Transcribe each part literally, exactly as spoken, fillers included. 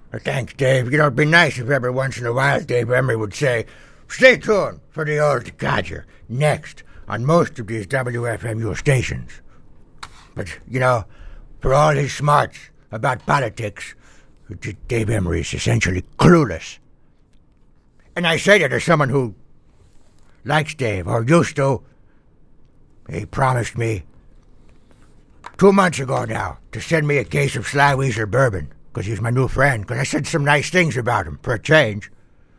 Well, thanks, Dave. You know, it'd be nice if every once in a while Dave Emery would say, stay tuned for the old codger next on most of these W F M U stations. But, you know, for all his smarts about politics, Dave Emery is essentially clueless. And I say that as someone who likes Dave, or used to. He promised me two months ago now to send me a case of Sly Weezer bourbon, because he's my new friend, because I said some nice things about him, for a change.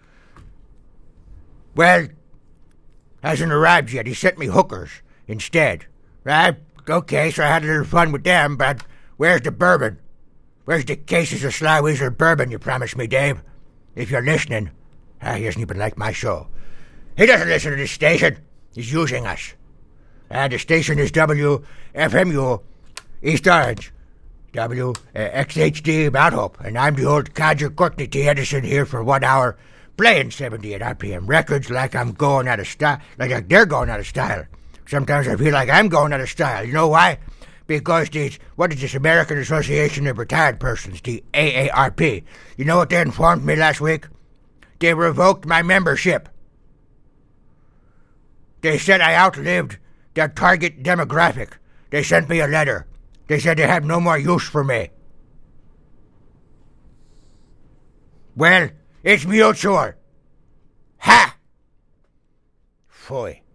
Well, hasn't arrived yet. He sent me hookers instead. Right? Okay, so I had a little fun with them, but where's the bourbon? Where's the cases of Sly Weezer bourbon you promised me, Dave? If you're listening. Ah, he doesn't even like my show. He doesn't listen to this station. He's using us. And the station is W F M U, East Orange, W X H D Mount Hope, and I'm the old codger Courtney T. Edison here for one hour, playing seventy-eight R P M records like I'm going out of style, like they're going out of style. Sometimes I feel like I'm going out of style. You know why? Because these, what is this, American Association of Retired Persons, the A A R P, you know what they informed me last week? They revoked my membership. They said I outlived their target demographic. They sent me a letter. They said they have no more use for me. Well, it's mutual. Ha! Foy.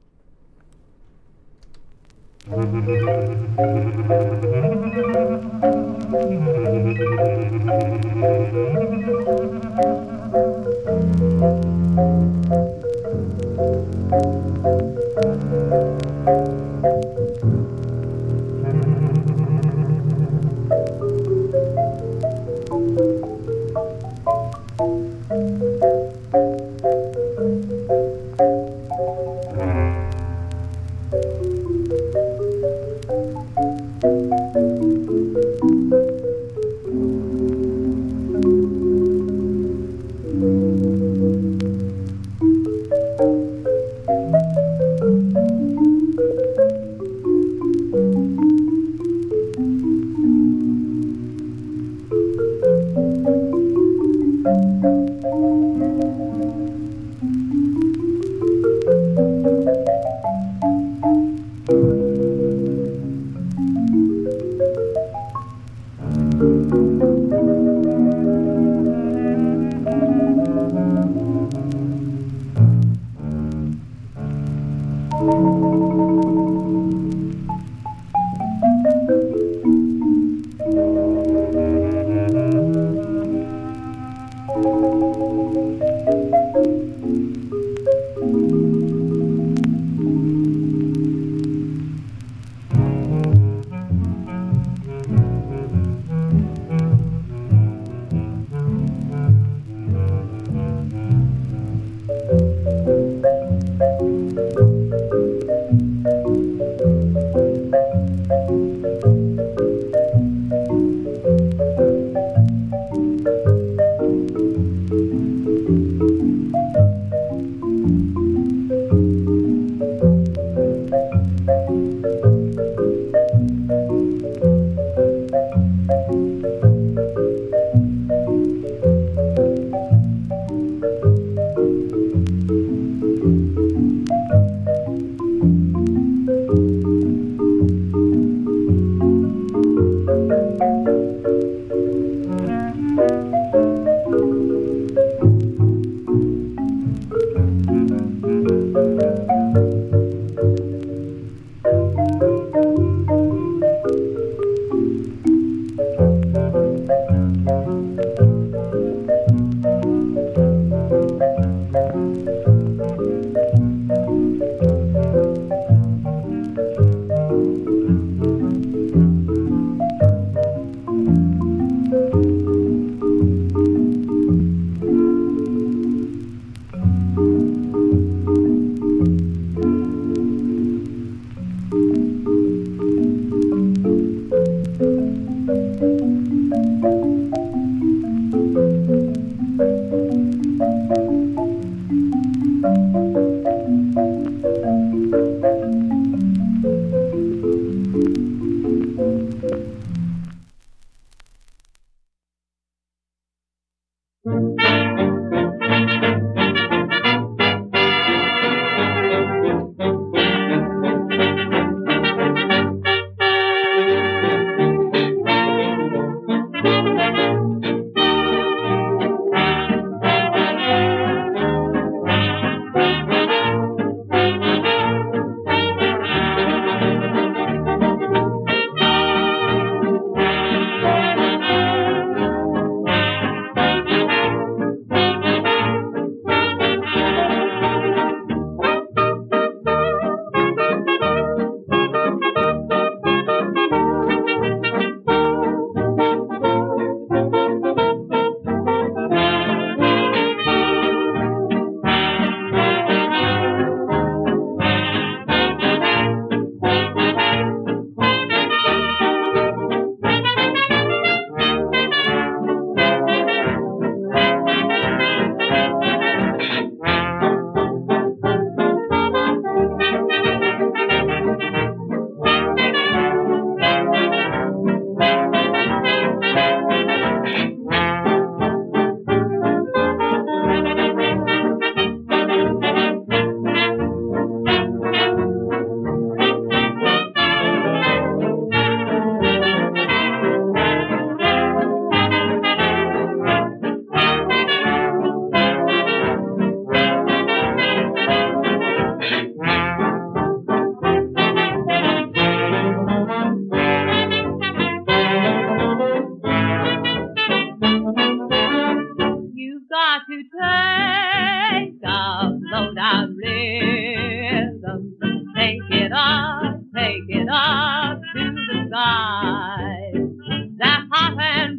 You've got to take a low down rhythm. Take it up, take it up to the sky. That hot and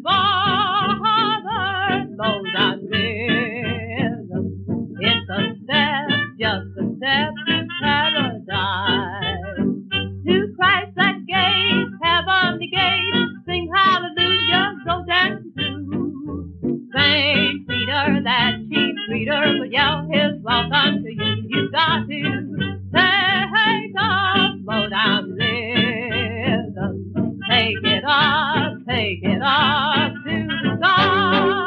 bothered low down rhythm. It's a step, just a step to paradise. To Christ that gate, heavenly gate, sing hallelujah, go dance too. Saint Peter, that chief reader, will yell his welcome to you. You've got to take a slow down rhythm. Take it up, take it up to the sky.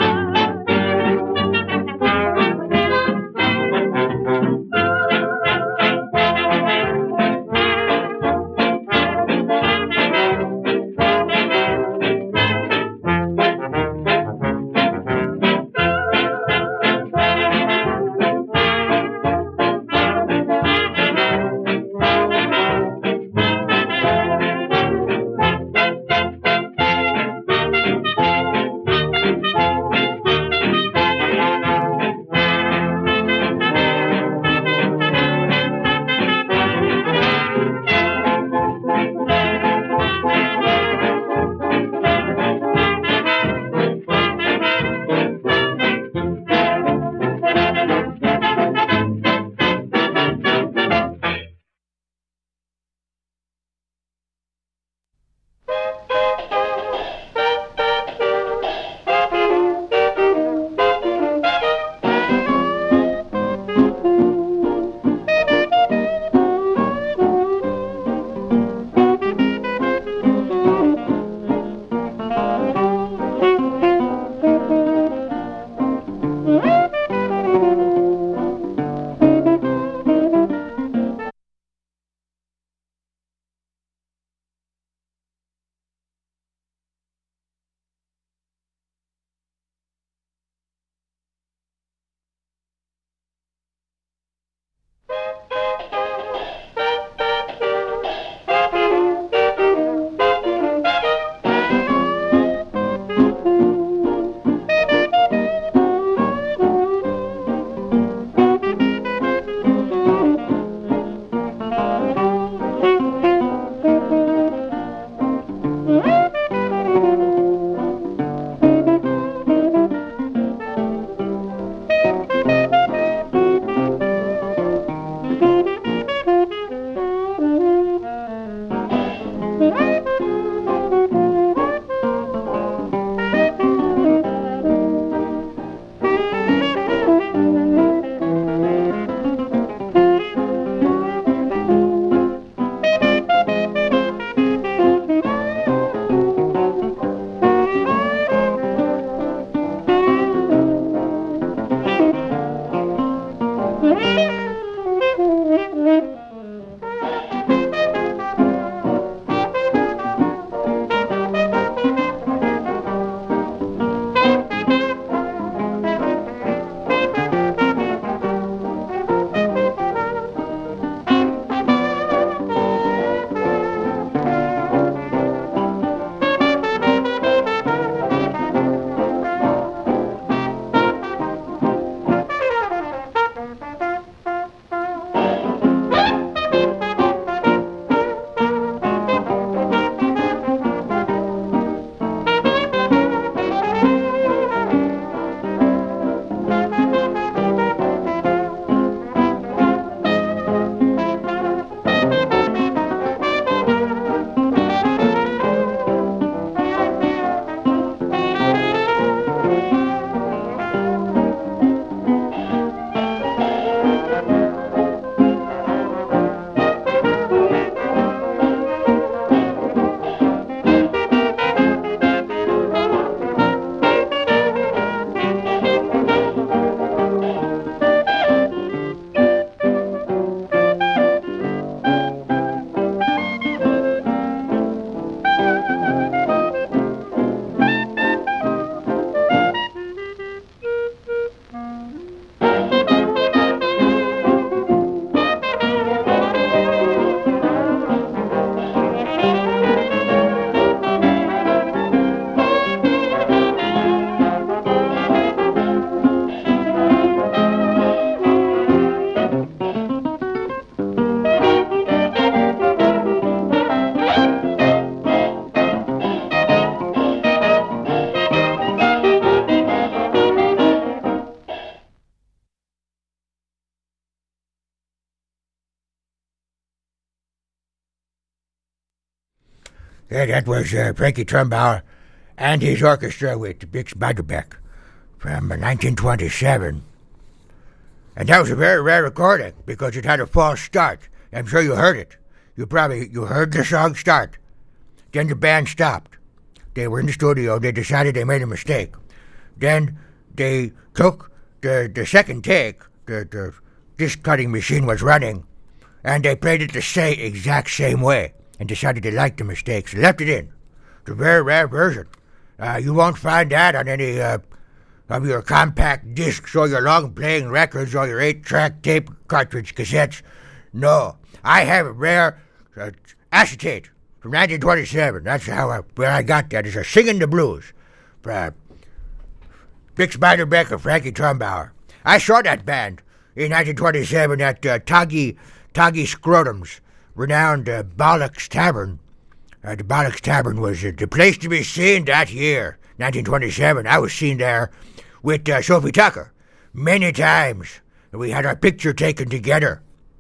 Yeah, that was uh, Frankie Trumbauer and his orchestra with Bix Beiderbecke from uh, nineteen twenty-seven. And that was a very rare recording because it had a false start. I'm sure you heard it. You probably you heard the song start. Then the band stopped. They were in the studio. They decided they made a mistake. Then they took the, the second take. The, the disc cutting machine was running. And they played it the same, exact same way. And decided they liked the mistakes. They left it in. It's a very rare version. Uh, you won't find that on any uh, of your compact discs or your long-playing records or your eight-track tape cartridge cassettes. No. I have a rare uh, acetate from nineteen twenty-seven. That's how I, where I got that. It's a Singing the Blues from Bix Beiderbecke and Frankie Trumbauer. I saw that band in nineteen twenty-seven at uh, Toggy, Toggy Scrotum's renowned uh, Bollocks Tavern. Uh, the Bollocks Tavern was uh, the place to be seen that year, nineteen twenty-seven. I was seen there with uh, Sophie Tucker many times. We had our picture taken together.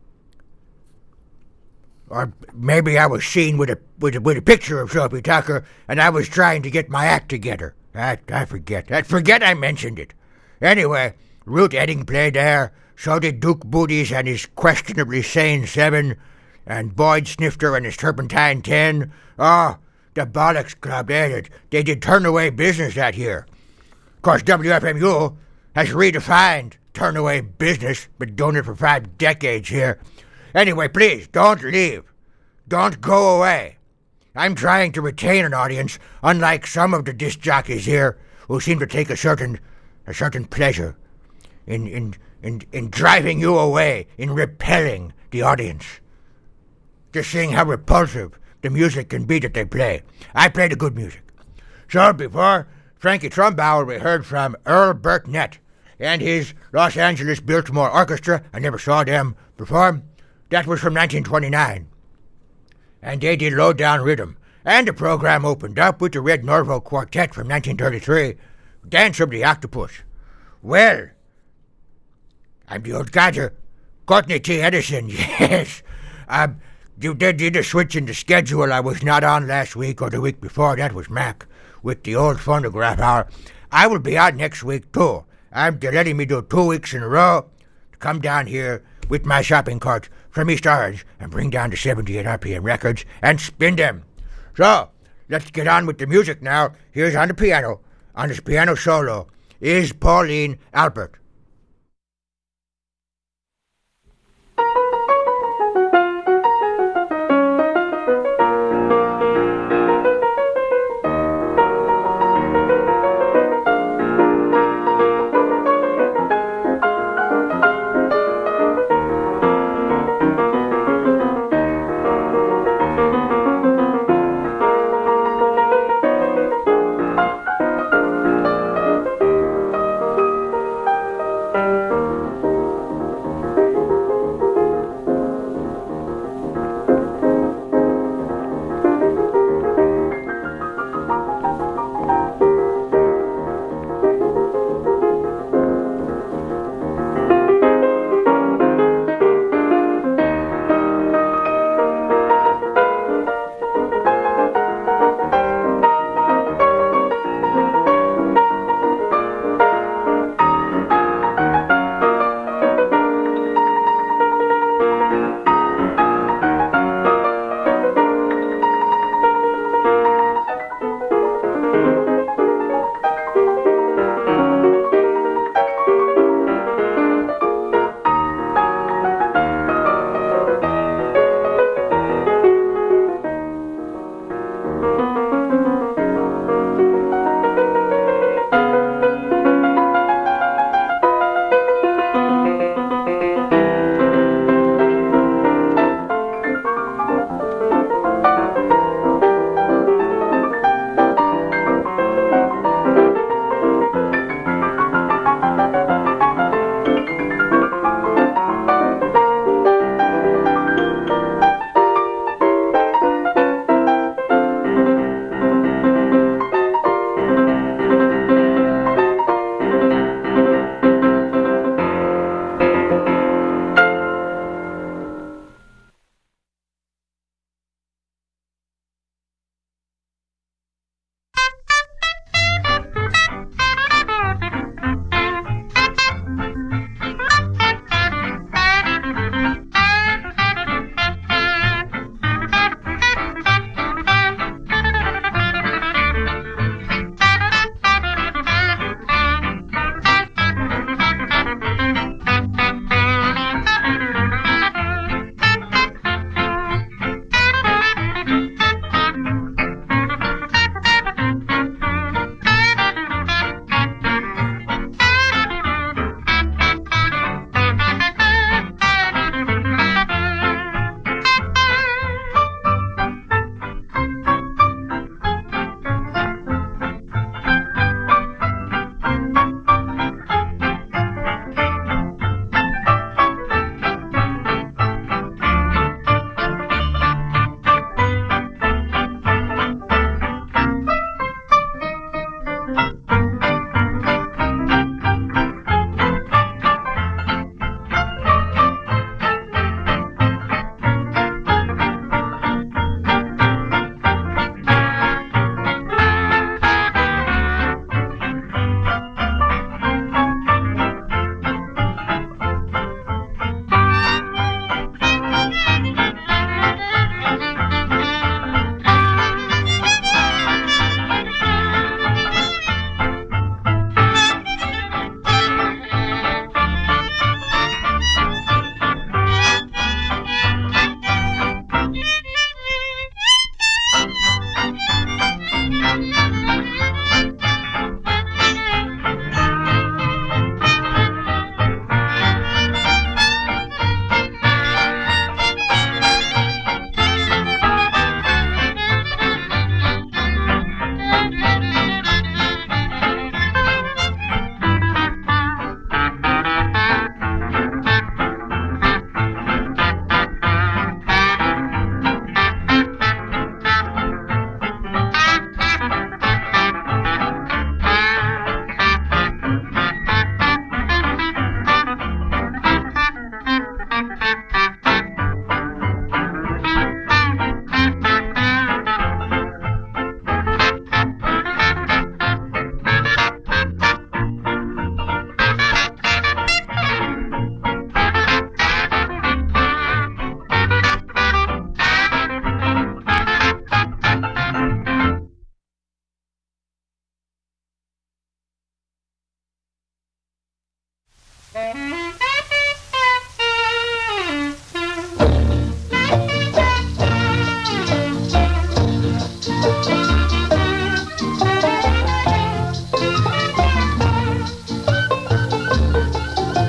Or maybe I was seen with a with a, with a picture of Sophie Tucker, and I was trying to get my act together. I, I forget. I forget I mentioned it. Anyway, Ruth Edding played there. So did Duke Booties and his questionably sane seven, and Boyd Snifter and his Turpentine ten. Oh, the Bollocks Club, they did, they did turn away business that year. Of course, W F M U has redefined turn away business, been doing it for five decades here. Anyway, please, don't leave. Don't go away. I'm trying to retain an audience, unlike some of the disc jockeys here who seem to take a certain a certain pleasure in in in, in driving you away, in repelling the audience. Just seeing how repulsive the music can be that they play. I play the good music. So before Frankie Trumbauer, we heard from Earl Burknett and his Los Angeles Biltmore Orchestra. I never saw them perform. That was from nineteen twenty-nine. And they did Low Down Rhythm. And the program opened up with the Red Norvo Quartet from nineteen thirty-three, Dance of the Octopus. Well, I'm the old codger, Courtney T. Edison, yes. Um, you did, did a switch in the schedule. I was not on last week or the week before. That was Mac with the old phonograph hour. I will be on next week, too. I'm they're letting me do two weeks in a row to come down here with my shopping cart from East Orange and bring down the seventy-eight R P M records and spin them. So, let's get on with the music now. Here's on the piano, on his piano solo, is Pauline Albert.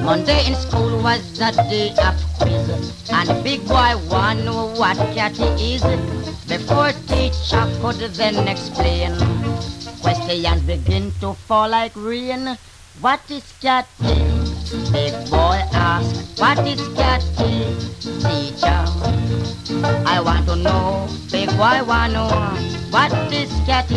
Monday in school was a day of quiz, and big boy wanna know what cat he is. Before teacher could then explain, questions begin to fall like rain. What is cat? Big boy asked, what is cat? Teacher, I want to know. Big boy wanna know, what is cat?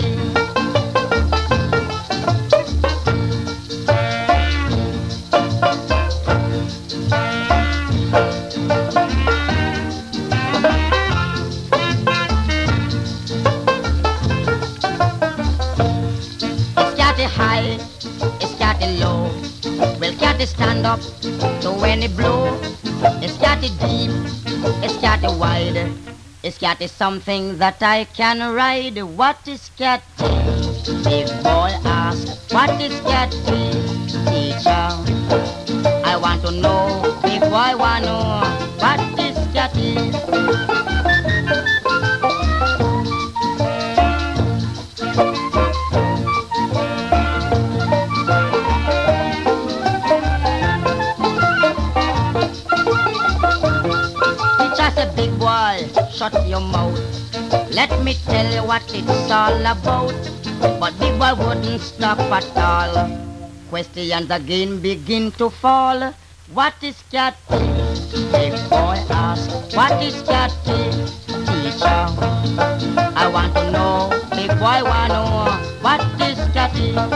High, it's got it low. Well, cat is stand up to any blow. It's got it deep, it's got it wide. It's cat is something that I can ride. What is cat? Big boy asked, what is cat? Teacher, I want to know. Big boy want to know, what is cat? Big boy, shut your mouth. Let me tell you what it's all about. But big boy wouldn't stop at all. Questions again begin to fall. What is cat? Big boy asked, what is cat? Teacher, I want to know. Big boy want to know, what is cat?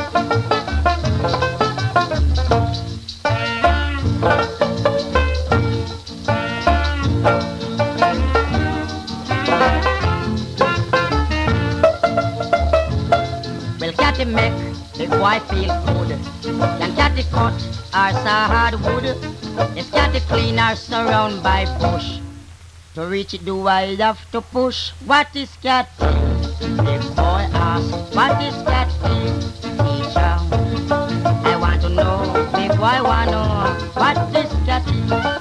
Catty make big boy feel good. Can catty cut or saw hardwood? If catty clean or surround by bush, to reach it do I have to push? What is catty? Big boy ask, what is catty? Teacher, I want to know. Big boy want to know, what is catty?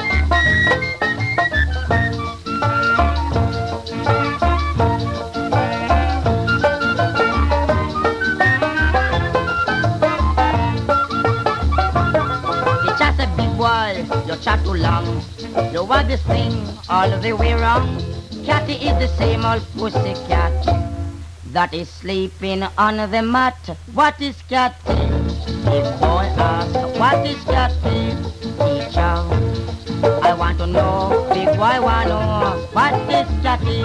You chat too long, you want this thing all the way wrong. Catty is the same old pussy cat that is sleeping on the mat. What is catty? Big boy ask, what is catty? Teacher, I want to know. Big boy want to know, what is catty?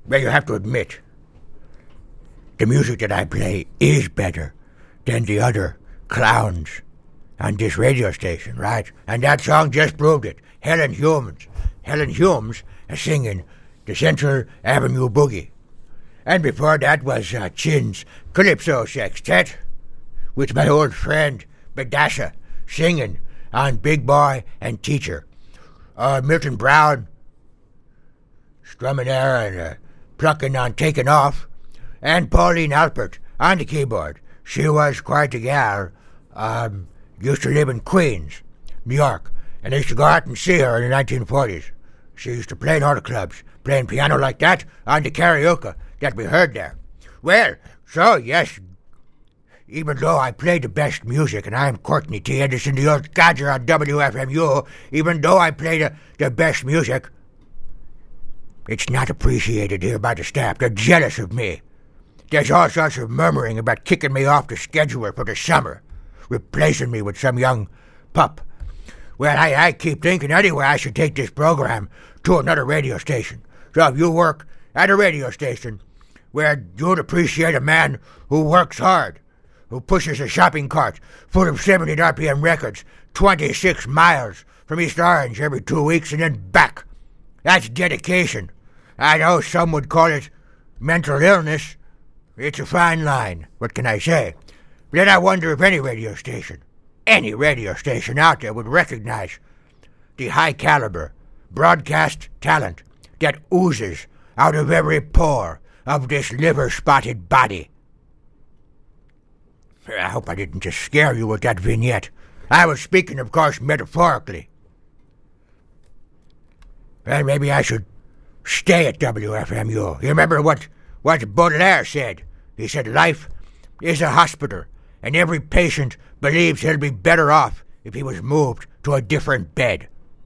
well, you have to admit, the music that I play is better than the other clowns on this radio station, right? And that song just proved it. Helen Humes. Helen Humes is singing the Central Avenue Boogie. And before that was uh, Chin's Calypso Sextet with my old friend Badassa singing on Big Boy and Teacher. Uh, Milton Brown strumming there and uh, plucking on Taking Off. And Pauline Alpert on the keyboard. She was quite a gal. Um, used to live in Queens, New York. And I used to go out and see her in the nineteen forties. She used to play in all the clubs, playing piano like that on the karaoke that we heard there. Well, so yes, even though I play the best music, and I'm Courtney T. Anderson, the old codger on W F M U, even though I play the, the best music, it's not appreciated here by the staff. They're jealous of me. There's all sorts of murmuring about kicking me off the schedule for the summer, replacing me with some young pup. Well, I, I keep thinking anyway I should take this program to another radio station. So if you work at a radio station where you'd appreciate a man who works hard, who pushes a shopping cart full of seventy R P M records twenty-six miles from East Orange every two weeks and then back. That's dedication. I know some would call it mental illness. It's a fine line. What can I say? But then I wonder if any radio station, any radio station out there would recognize the high caliber broadcast talent that oozes out of every pore of this liver-spotted body. I hope I didn't just scare you with that vignette. I was speaking, of course, metaphorically. Well, maybe I should stay at W F M U. You remember what, what Baudelaire said? He said, life is a hospital, and every patient believes he'll be better off if he was moved to a different bed.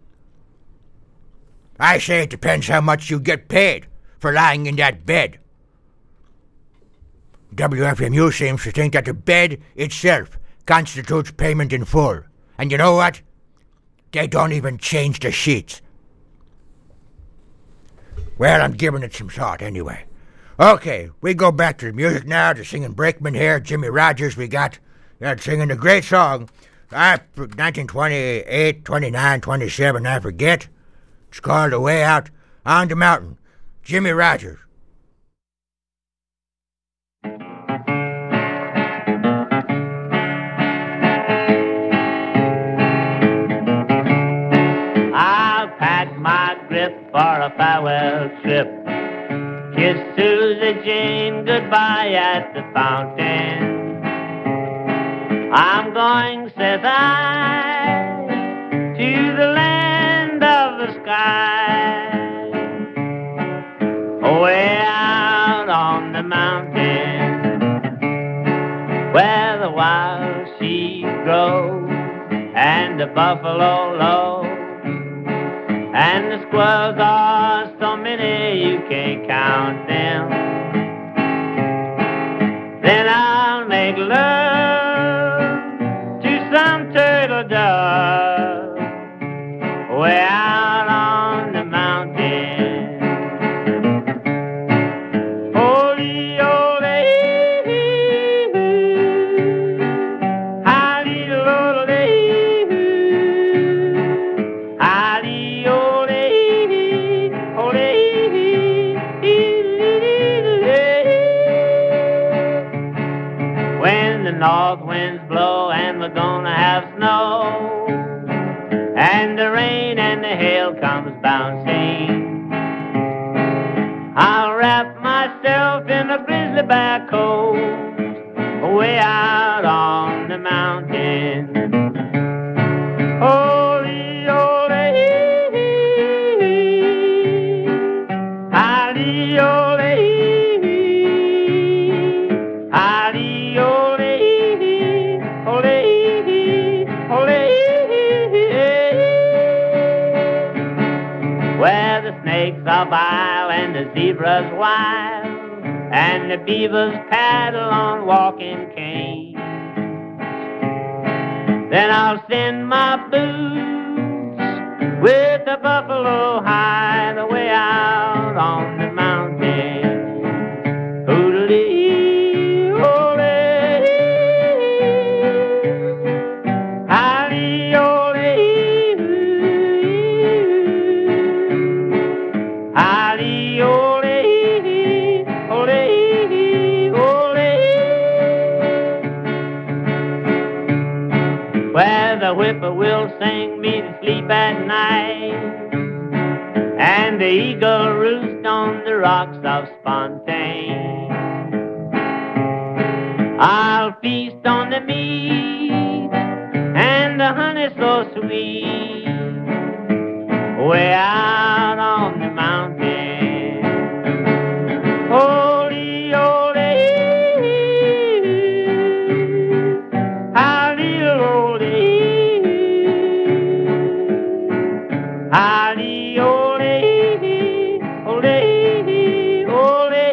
I say it depends how much you get paid for lying in that bed. W F M U seems to think that the bed itself constitutes payment in full. And you know what? They don't even change the sheets. Well, I'm giving it some thought anyway. Okay, we go back to the music now, to singing Brakeman here, Jimmy Rogers. We got uh, singing a great song, uh, nineteen twenty-eight, twenty-nine, twenty-seven, I forget. It's called The Way Out on the Mountain. Jimmy Rogers. I'll pack my grip for a farewell trip. Kiss Susie Jane goodbye at the fountain. I'm going, says I, to the land of the sky, way out on the mountain, where the wild sheep grow and the buffalo low, and the squirrels are so many you can't count them. Then I'll make love to some turtle dove way out on the mountain. Holy, holy, holly, holy, holly, holy, holy. When the north winds blow and we're gonna have snow, and the rain and the hail comes bouncing, I'll wrap myself in a grizzly bear coat way out on the mountain. Holy, holy, holly, holy, holly, holy, holy, holy. Where the snakes are vile and the zebras wild, and the beavers paddle on walking canes, then I'll send my boots with the buffalo hide way out on the mountain. sing me to sleep at night, and the eagle roost on the rocks of Spontaine. I'll feast on the meat and the honey so sweet, way out on the mountain. Holy, holy, holy, holy, holy, holy, holy, holy.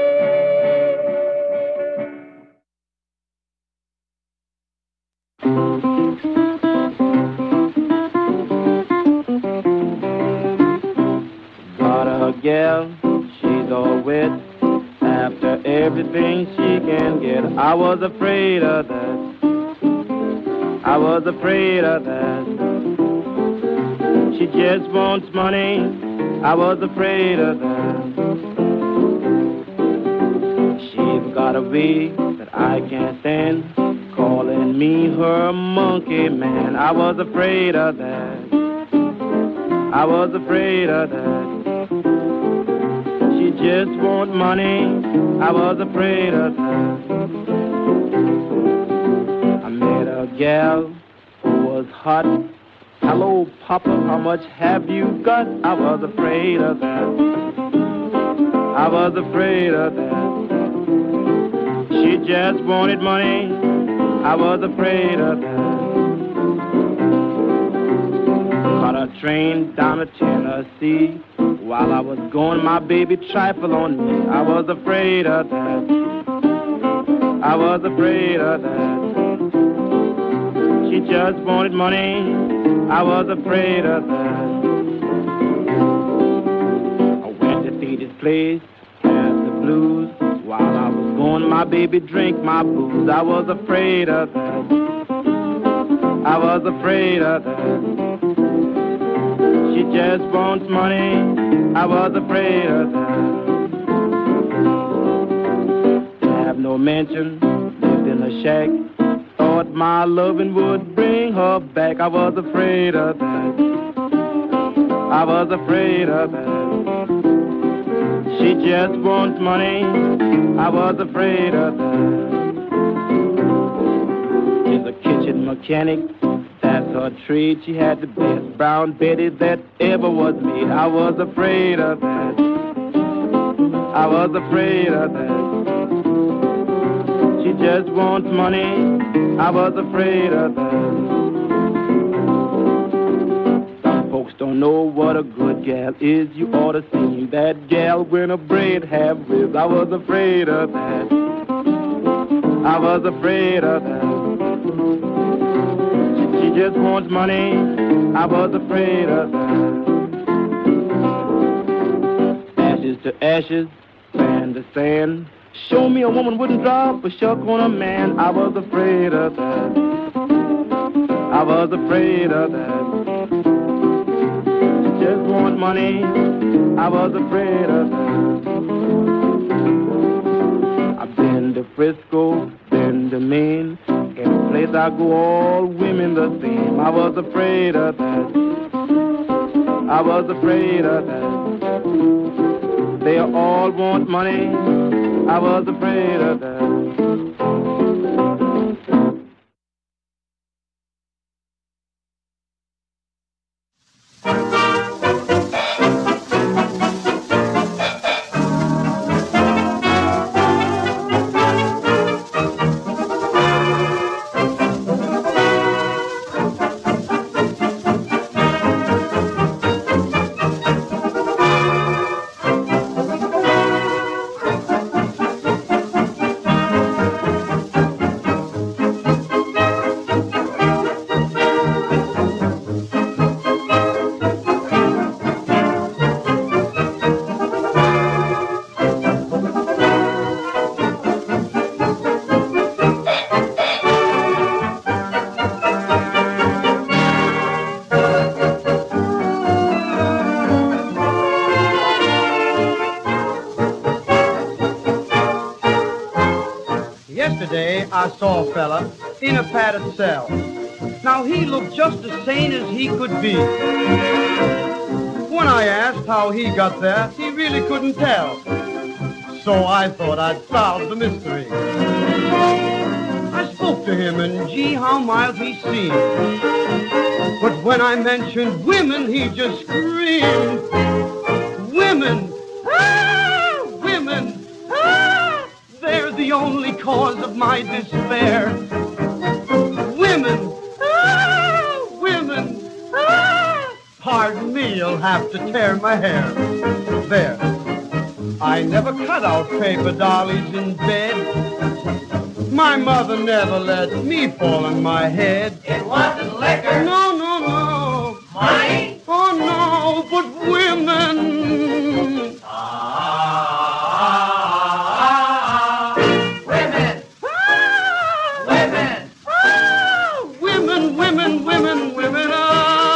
Got a gal, she's all wet, after everything she can get. I was afraid of that, I was afraid of that. She just wants money, I was afraid of that. She's got a way that I can't stand, calling me her monkey man. I was afraid of that, I was afraid of that. She just want money, I was afraid of that. I met a gal who was hot. Hello, Papa, how much have you got? I was afraid of that, I was afraid of that. She just wanted money, I was afraid of that. Caught a train down to Tennessee. While I was going, my baby trifled on me. I was afraid of that, I was afraid of that. She just wanted money, I was afraid of that. I went to see this place, had the blues. While I was going, my baby drank my booze. I was afraid of that, I was afraid of that. She just wants money, I was afraid of that. Have no mention, lived in a shack. Thought my loving would bring her back. I was afraid of that, I was afraid of that. She just wants money, I was afraid of that. She's a kitchen mechanic, that's her trade. She had the best brown Betty that ever was made. I was afraid of that, I was afraid of that. She just wants money, I was afraid of that. Some folks don't know what a good gal is. You ought to see that gal when her braid have ribs. I was afraid of that, I was afraid of that. She just wants money, I was afraid of that. Ashes to ashes, sand to sand. Show me a woman wouldn't drop a shuck on a man. I was afraid of that, I was afraid of that. She just want money, I was afraid of that. I've been to Frisco, been to Maine. In a place I go, all women the same. I was afraid of that, I was afraid of that. They all want money, I was afraid of that. Yesterday, I saw a fella in a padded cell. Now he looked just as sane as he could be. When I asked how he got there, he really couldn't tell. So I thought I'd solve the mystery. I spoke to him, and gee, how mild he seemed. But when I mentioned women, he just screamed. Women! Ah! Women! Ah! They're the only cause of my despair. Women! Ah! Women! Ah! Pardon me, you'll have to tear my hair. There. I never cut out paper dollies in bed. My mother never let me fall on my head. It wasn't liquor. No, no, no. Money? Oh, no, but women. Ah, women. Ah, Women. ah, women, women, women, women. Ah.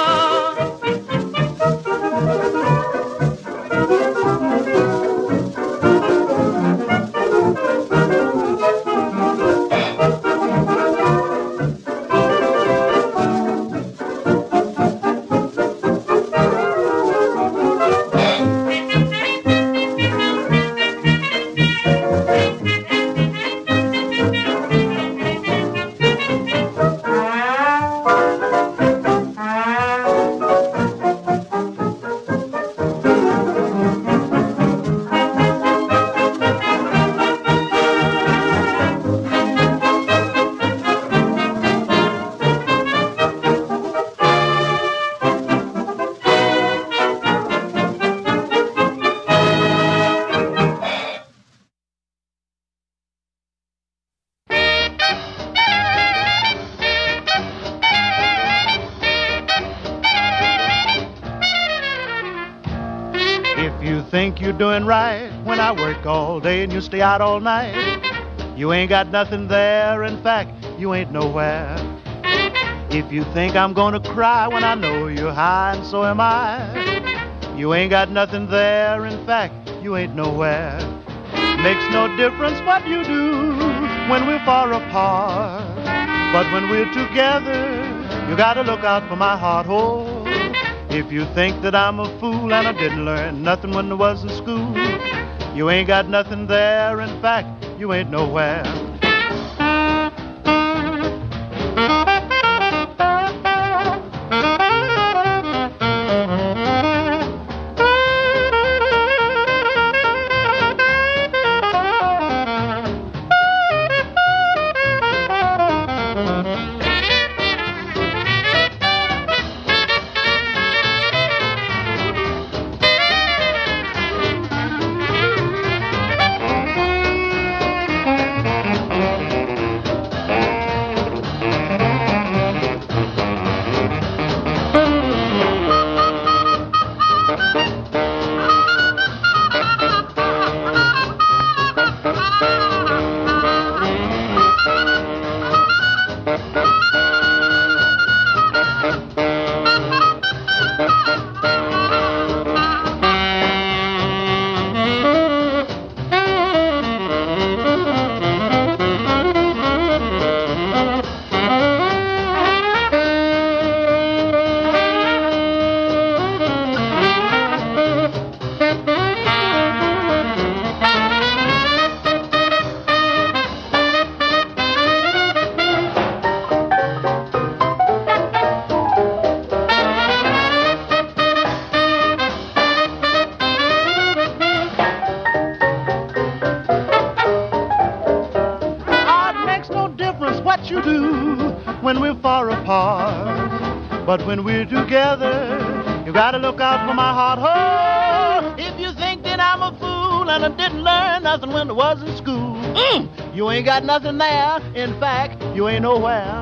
Think you're doing right when I work all day and you stay out all night. You ain't got nothing there, in fact, you ain't nowhere. If you think I'm gonna cry when I know you're high and so am I, you ain't got nothing there, in fact, you ain't nowhere. Makes no difference what you do when we're far apart, but when we're together, you gotta look out for my heart. Oh, if you think that I'm a fool and I didn't learn nothing when I was in school, you ain't got nothing there, in fact, you ain't nowhere. You do when we're far apart, but when we're together, you gotta look out for my heart. Oh, if you think that I'm a fool and I didn't learn nothing when I was in school, mm, you ain't got nothing there. In fact, you ain't nowhere.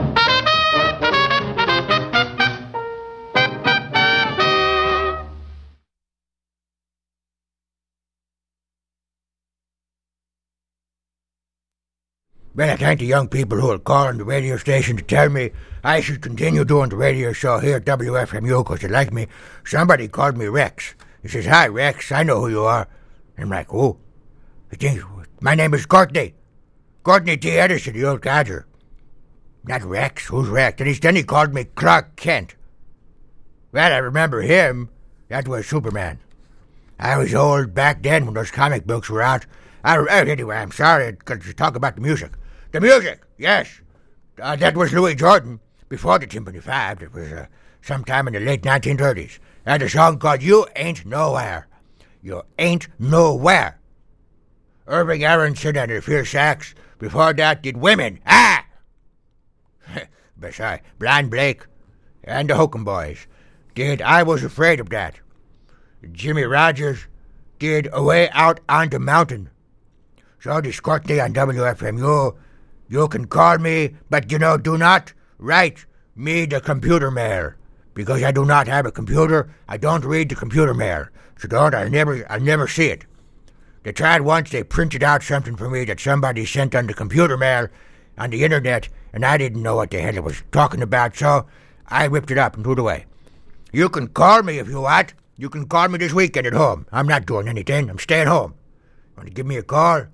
Well, I thank the young people who are calling the radio station to tell me I should continue doing the radio show here at W F M U because they like me. Somebody called me Rex. He says, "Hi, Rex, I know who you are." I'm like, "Oh, I think my name is Courtney. Courtney T. Edison, the old codger." Not Rex. Who's Rex? And he's, then he called me Clark Kent. Well, I remember him. That was Superman. I was old back then when those comic books were out. I, anyway, I'm sorry because you talk about the music. The music, yes. Uh, that was Louis Jordan before the Timpani Five. It was uh, sometime in the late nineteen thirties. And a song called You Ain't Nowhere. You Ain't Nowhere. Irving Aronson and the Fierce Sax. Before that did Women. Ah! Besides, Blind Blake and the Hokum Boys did I Was Afraid of That. Jimmy Rogers did Away Out on the Mountain. So this Courtney on W F M U. You can call me, but you know, do not write me the computer mail. Because I do not have a computer, I don't read the computer mail. So don't, I'll never, I'll never see it. They tried once, they printed out something for me that somebody sent on the computer mail on the internet, and I didn't know what the hell it was talking about, so I ripped it up and threw it away. You can call me if you want. You can call me this weekend at home. I'm not doing anything. I'm staying home. Want to give me a call?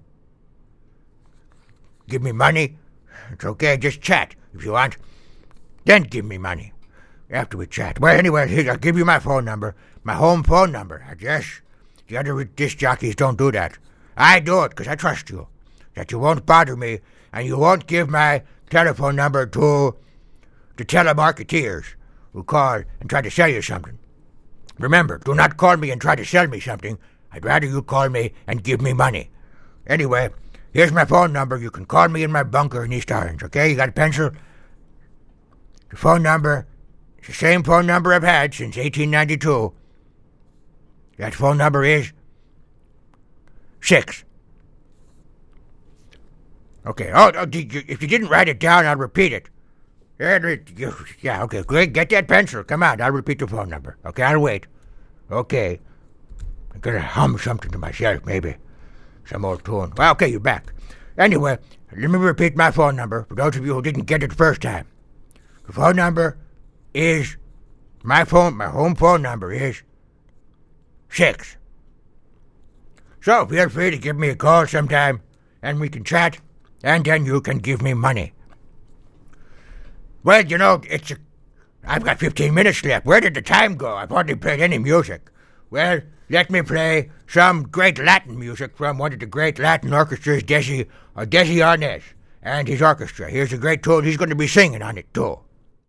Give me money? It's okay, just chat if you want. Then give me money after we chat. Well, anyway, here, I'll give you my phone number. My home phone number, I guess. The other disc jockeys don't do that. I do it because I trust you. That you won't bother me and you won't give my telephone number to the telemarketeers who call and try to sell you something. Remember, do not call me and try to sell me something. I'd rather you call me and give me money. Anyway, here's my phone number. You can call me in my bunker in East Orange, okay? You got a pencil? The phone number is the same phone number I've had since eighteen ninety-two. That phone number is six. Okay, oh, oh, if you didn't write it down, I'll repeat it. Yeah, okay, great. Get that pencil. Come on, I'll repeat the phone number. Okay, I'll wait. Okay. I'm going to hum something to myself, maybe. Some old tune. Well, okay, you're back. Anyway, let me repeat my phone number for those of you who didn't get it the first time. The phone number is, my phone, my home phone number is six. So feel free to give me a call sometime, and we can chat, and then you can give me money. Well, you know, it's a, I've got fifteen minutes left. Where did the time go? I've hardly played any music. Well, let me play some great Latin music from one of the great Latin orchestras, Desi, or Desi Arnaz, and his orchestra. Here's a great tune. He's going to be singing on it, too.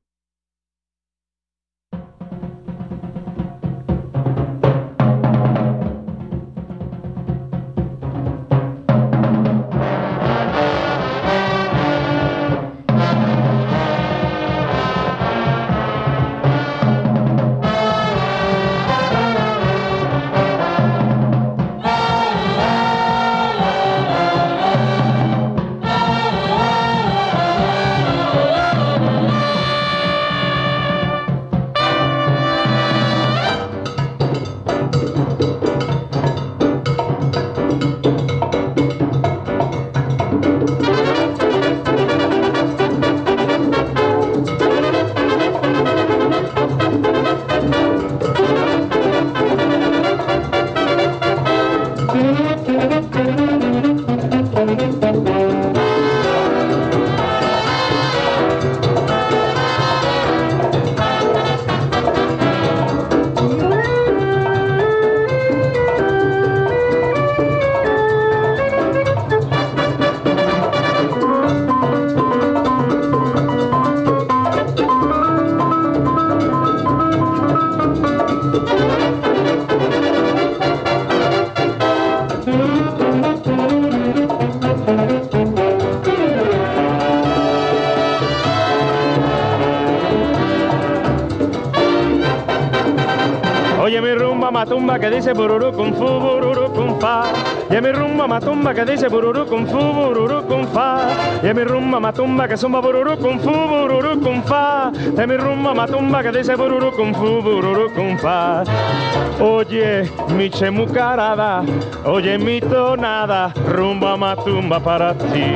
Matumba que dice bururu kung fu bururu kung fa. Y mi rumba matumba que dice bururu kung fu bururu kung fa. Y mi rumba matumba que zumba bururu kung fu bururu kung fa. Y mi rumba matumba que dice bururu kung fu bururu kung fa. Oye mi chemucarada, oye mi tonada, rumba matumba para ti.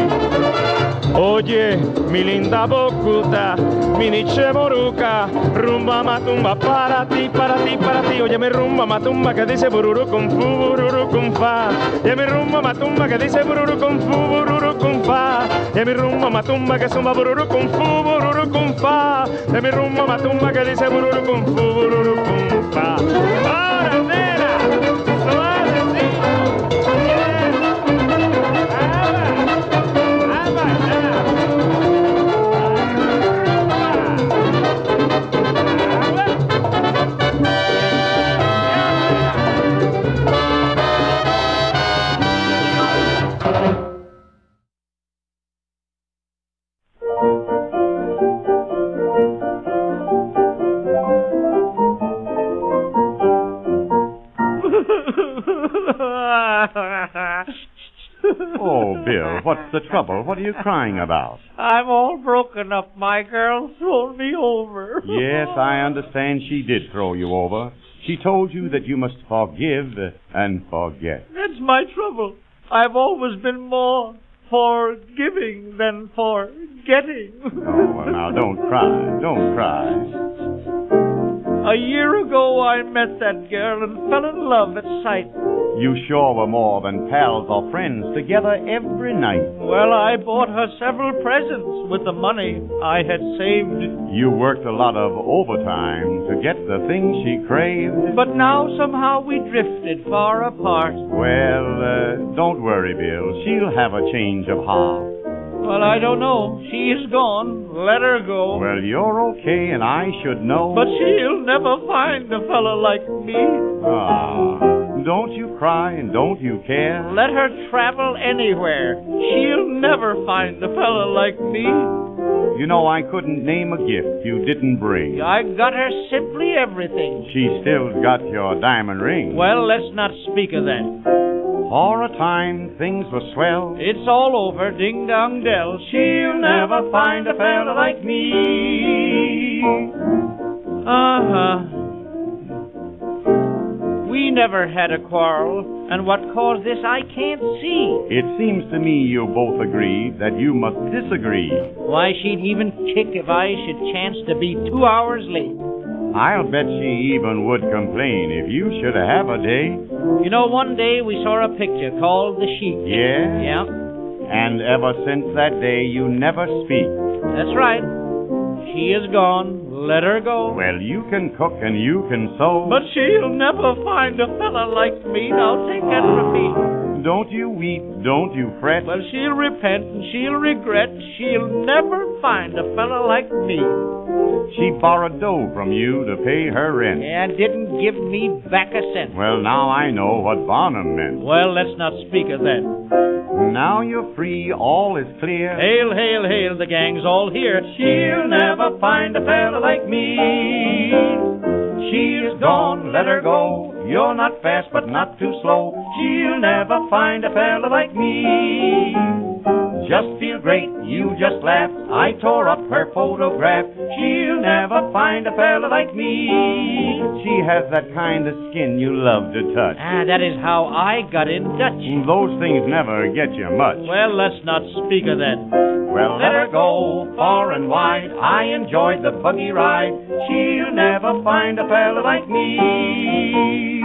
Oye, mi linda bocuta, mi niche moruca, rumba matumba para ti, para ti, para ti. Oye, mi rumba matumba que dice bururu kung fu, bururu kung fa. Oye, mi rumba matumba que dice bururu kung fu, bururu kung fa. E mi rumba matumba que zumba bururu kung fu, bururu kung fa. E mi rumba matumba que dice bururu kung fu, bururu kung fa. Ahora, nena, suavecito. Ah, va, Oh, Bill, what's the trouble? What are you crying about? I'm all broken up. My girl thrown me over. Yes, I understand she did throw you over. She told you that you must forgive and forget. That's my trouble. I've always been more forgiving than forgetting. Oh, well, now, don't cry. Don't cry. A year ago I met that girl and fell in love at sight. You sure were more than pals or friends, together every night. Well, I bought her several presents with the money I had saved. You worked a lot of overtime to get the things she craved. But now somehow we drifted far apart. Well, uh, don't worry, Bill. She'll have a change of heart. Well, I don't know. She is gone. Let her go. Well, you're okay, and I should know. But she'll never find a fella like me. Ah, don't you cry and don't you care. Let her travel anywhere. She'll never find a fella like me. You know, I couldn't name a gift you didn't bring. I got her simply everything. She still's got your diamond ring. Well, let's not speak of that. For a time, things were swell. It's all over, ding-dong-dell. She'll never find a fella like me. Uh-huh. We never had a quarrel, and what caused this I can't see. It seems to me you both agreed that you must disagree. Why, she'd even kick if I should chance to be two hours late. I'll bet she even would complain if you should have a day. You know, one day we saw a picture called The Sheep. Yeah? Yeah. And ever since that day, you never speak. That's right. She is gone. Let her go. Well, you can cook and you can sew. But she'll never find a fella like me. Now take that from me. Don't you weep, don't you fret. Well, she'll repent and she'll regret. She'll never find a fella like me. She borrowed dough from you to pay her rent. And didn't give me back a cent. Well, now I know what Barnum meant. Well, let's not speak of that. Now you're free, all is clear. Hail, hail, hail, the gang's all here. She'll never find a fella like me. She is gone, let her go. You're not fast, but not too slow. She'll never find a fella like me. Just feel great, you just laugh. I tore up her photograph. She'll never find a fella like me. She has that kind of skin you love to touch. Ah, that is how I got in Dutch. Those things never get you much. Well, let's not speak of that. Well, let her go far and wide. I enjoyed the buggy ride. She'll never find a fella like me.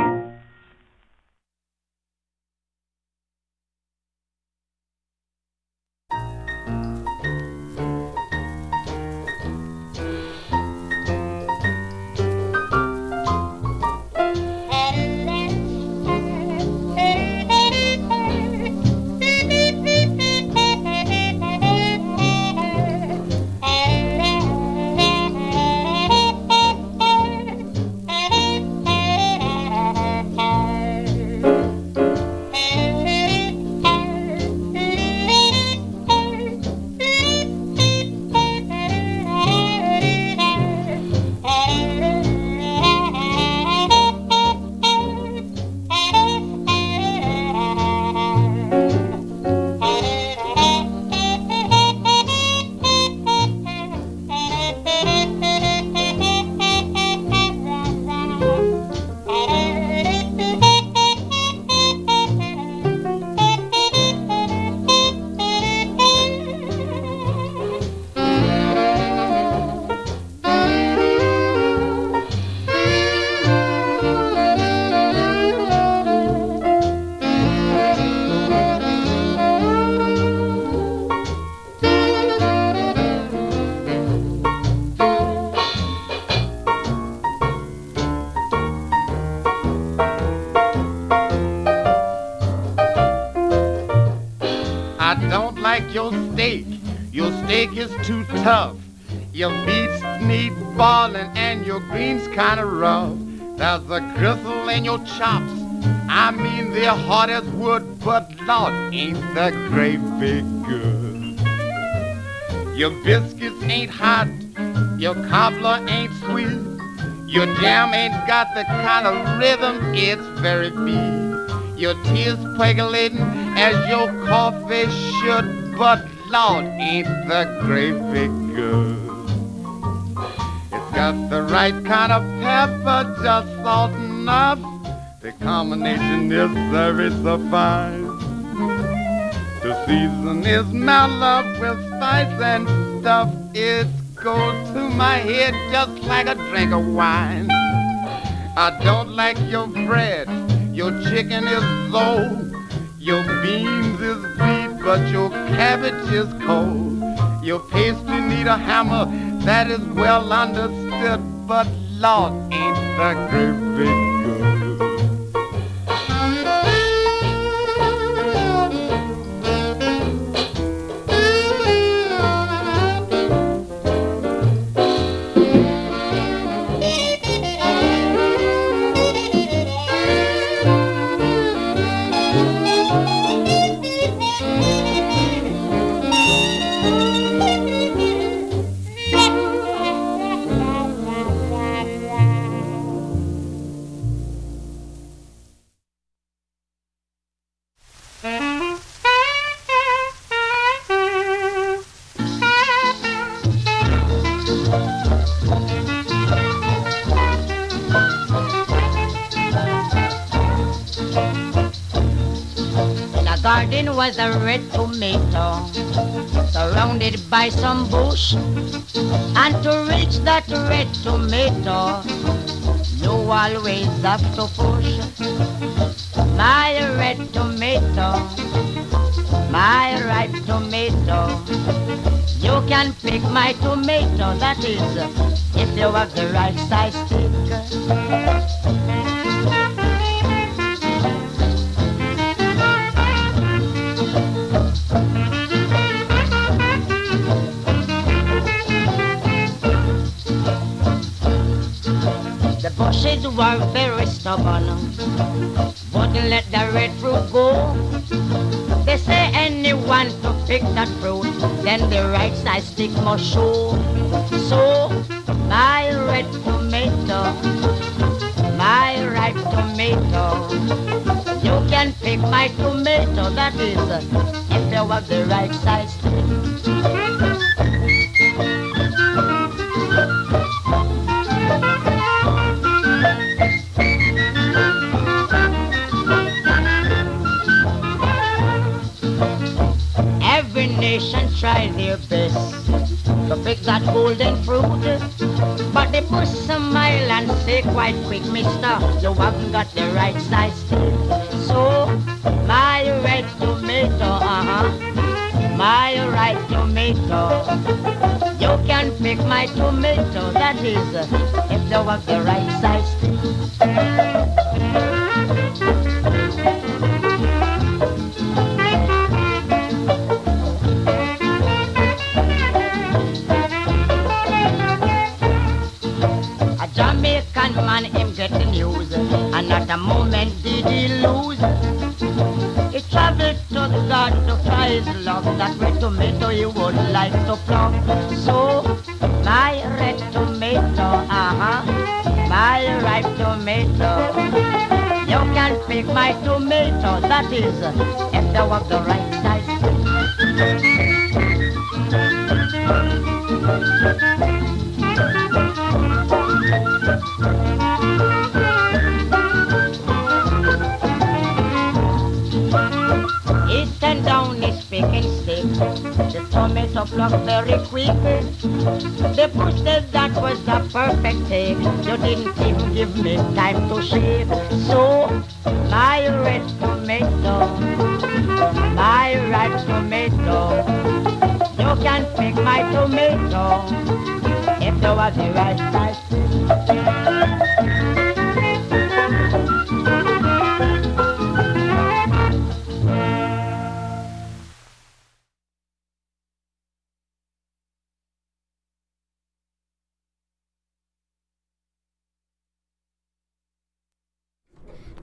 don't like your steak. Your steak is too tough. Your meats need boiling and your greens kinda rough. There's a gristle in your chops. I mean they're hard as wood, but Lord, ain't the gravy good. Your biscuits ain't hot. Your cobbler ain't sweet. Your jam ain't got the kind of rhythm it's very beat. Your tea's percolating as your coffee should, but Lord, ain't the gravy good. It's got the right kind of pepper, just salt enough. The combination is very fine. The season is mellow with spice and stuff. It goes to my head just like a drink of wine. I don't like your bread. Your chicken is low. Your beans is sweet, but your cabbage is cold. Your pastry need a hammer, that is well understood, but Lord, ain't the gravy good. Garden was a red tomato, surrounded by some bush. And to reach that red tomato, you always have to push. My red tomato, my ripe tomato, you can pick my tomato, that is, if you have the right size stick. Bushes were very stubborn, wouldn't let the red fruit go. They say anyone to pick that fruit, then the right side stick must show. So, my red tomato, my ripe tomato, you can pick my tomato, that is, if you have the right size stick. Try their best to pick that golden fruit, but they push smile and say quite quick, mister, you haven't got the right size stick. So, my red tomato, uh-huh, my ripe tomato, you can pick my tomato, that is, if you have the right size stick. Man, him get the news, and not a moment did he lose. He traveled to God to try his luck, that red tomato he would like to pluck. So, my red tomato, uh-huh, my ripe tomato, you can pick my tomato, that is, if you have the right size. He stand down his picking stick, the tomato pluck very quick. The bush said that was the perfect take, you didn't even give me time to shave. So, my red tomato, my ripe tomato, you can pick my tomato, if you have the right size.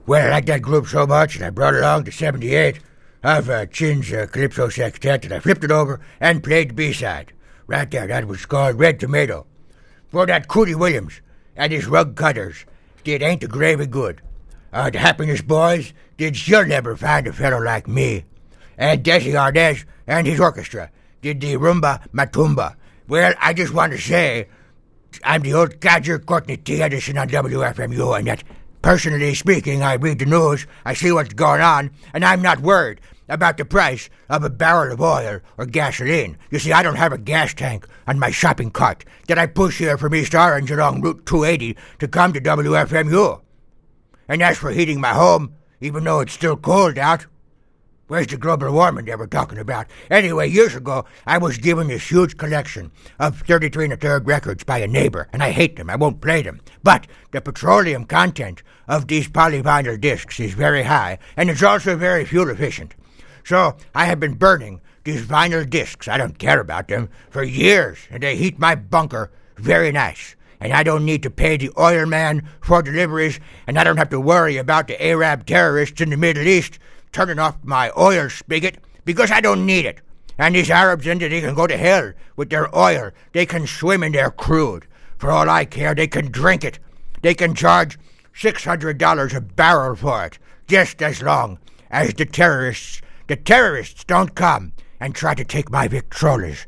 Well, I like that group so much that I brought along the seventy-eight of uh, Chin's uh, Calypso Sextet, and I flipped it over and played the B-side. Right there, that was called Red Tomato. For that Cootie Williams and his Rug Cutters did Ain't the Gravy Good. Uh, the Happiness Boys did You'll Never Find a Fellow Like Me. And Desi Arnaz and his orchestra did the Rumba Matumba. Well, I just want to say, I'm the old codger Courtney T. Edison on W F M U, and that, personally speaking, I read the news, I see what's going on, and I'm not worried about the price of a barrel of oil or gasoline. You see, I don't have a gas tank on my shopping cart that I push here from East Orange along Route two eighty to come to W F M U. And as for heating my home, even though it's still cold out, where's the global warming they were talking about? Anyway, years ago, I was given this huge collection of thirty-three and a third records by a neighbor, and I hate them. I won't play them. But the petroleum content of these polyvinyl discs is very high, and it's also very fuel efficient. So I have been burning these vinyl discs, I don't care about them, for years, and they heat my bunker very nice. And I don't need to pay the oil man for deliveries, and I don't have to worry about the Arab terrorists in the Middle East turning off my oil spigot, because I don't need it. And these Arabs, in there, they can go to hell with their oil. They can swim in their crude. For all I care, they can drink it. They can charge six hundred dollars a barrel for it, just as long as the terrorists, the terrorists don't come and try to take my Victrolas.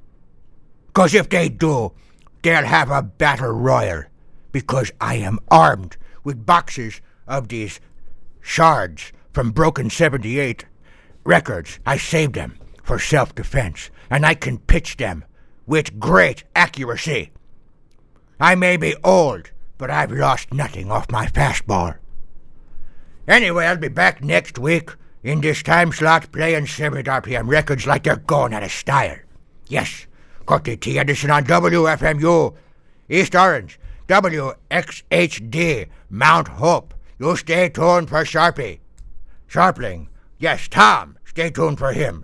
Because if they do, they'll have a battle royal, because I am armed with boxes of these shards from broken seventy-eight records. I saved them for self-defense, and I can pitch them with great accuracy. I may be old, but I've lost nothing off my fastball. Anyway, I'll be back next week in this time slot playing seventy R P M records like they're going out of style. Yes, Courtney T. Edison on W F M U, East Orange, W X H D, Mount Hope. You stay tuned for Sharpie. Sharpling. Yes, Tom. Stay tuned for him.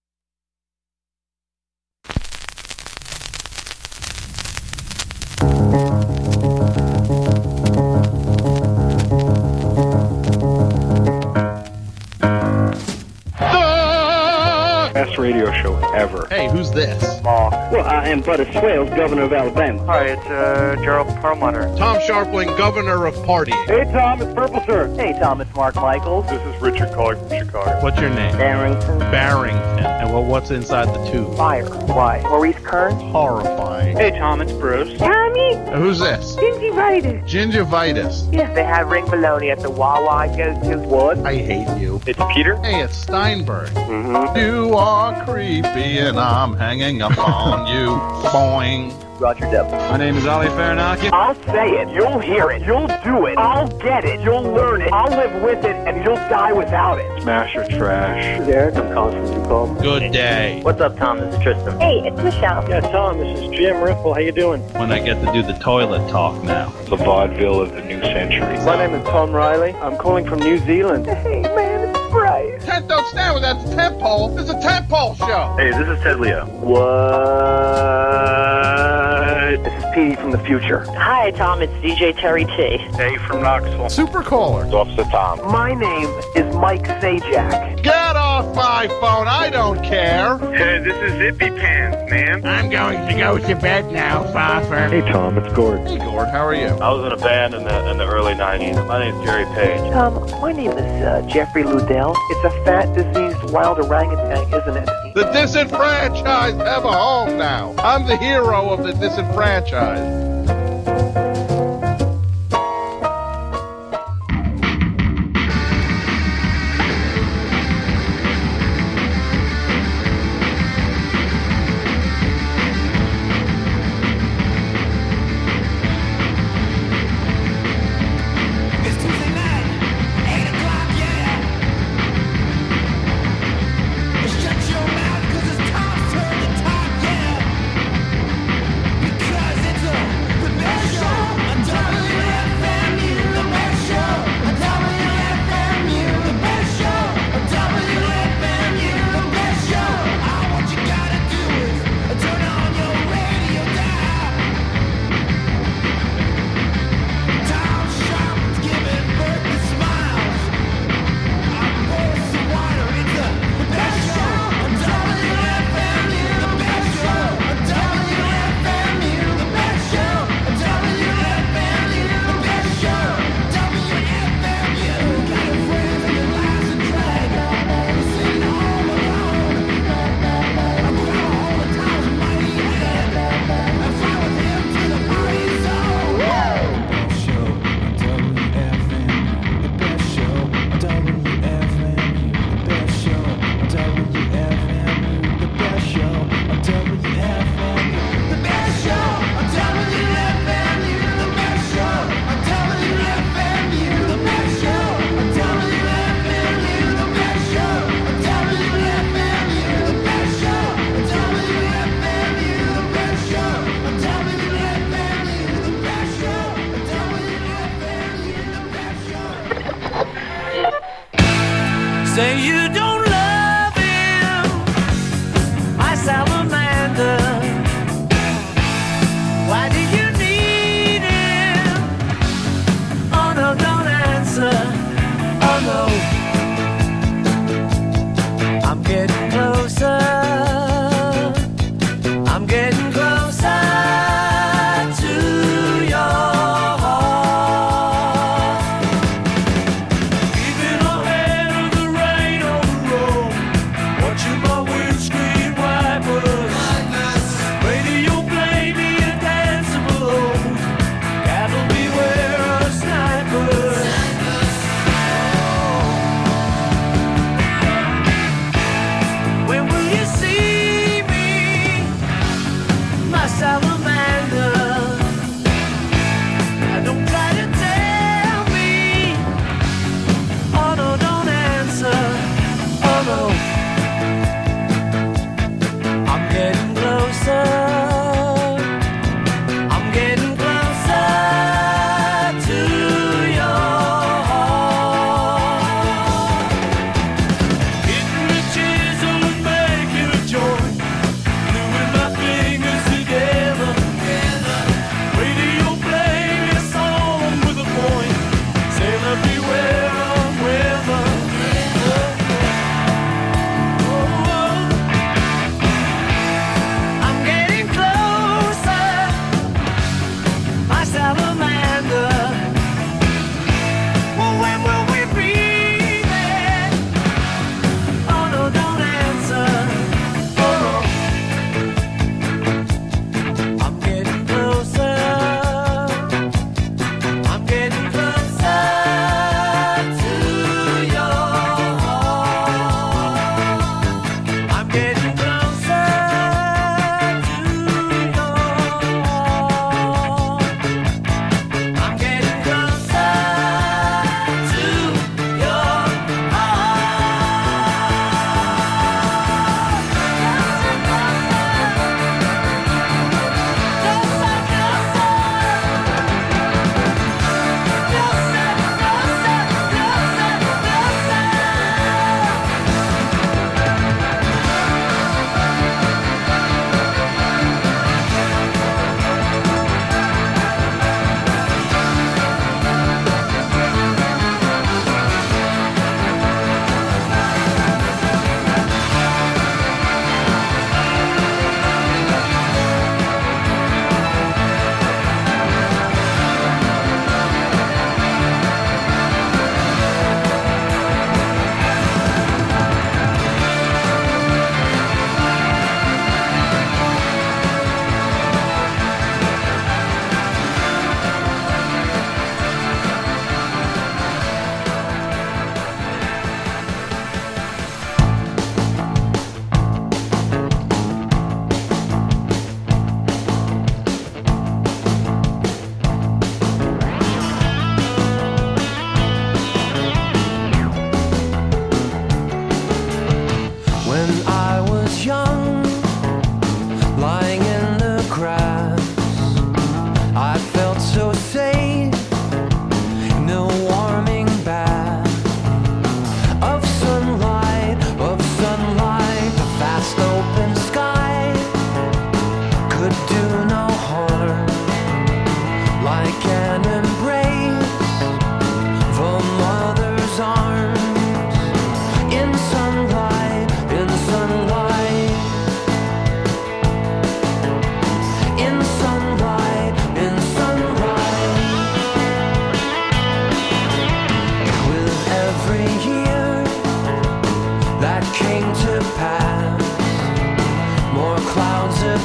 Best radio show ever. Hey, who's this? Mark. Well, I am Butler Swales, governor of Alabama. Hi, it's uh, Gerald Perlmutter. Tom Sharpling, governor of Party. Hey, Tom, it's Purple Sir. Hey, Tom, it's Mark Michaels. This is Richard calling from Chicago. What's your name? Barrington. Barrington. And well, what's inside the tube? Fire. Why? Maurice Kern. Horrifying. Hey, Tom, it's Bruce. Tommy. Uh, who's this? Gingivitis. Gingivitis. Yes, they have ring bologna at the Wawa I go to. What? I hate you. It's Peter. Hey, it's Steinberg. Mm-hmm. You are creepy and I'm hanging up on you. Boing. Roger Depp. My name is Ali Farinaki. I'll say it. You'll hear it. You'll do it. I'll get it. You'll learn it. I'll live with it, and you'll die without it. Smash or trash. This is Eric. I'm calling from Tacoma. Good day. What's up, Tom? This is Tristan. Hey, it's Michelle. Yeah, Tom, this is Jim Riffle. How you doing? When I get to do the toilet talk now. The vaudeville of the new century. My name is Tom Riley. I'm calling from New Zealand. Hey, man, it's Bryce. Tent don't stand without the tent pole. This is a tent pole show. Hey, this is Ted Leo. What? This is Petey from the future. Hi, Tom. It's D J Terry T. Hey, from Knoxville. Super caller. It's Officer Tom. My name is Mike Sajak. Get off my phone. I don't care. Hey, this is Zippy Pants, man. I'm going to go to bed now, Father. Hey, Tom, it's Gord. Hey, Gord. How are you? I was in a band in the in the early nineties. My name's Jerry Page. Tom, my name is uh, Jeffrey Ludell. It's a fat, diseased wild orangutan, isn't it? The disenfranchised have a home now. I'm the hero of the disenfranchised. Cause it's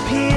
disappear.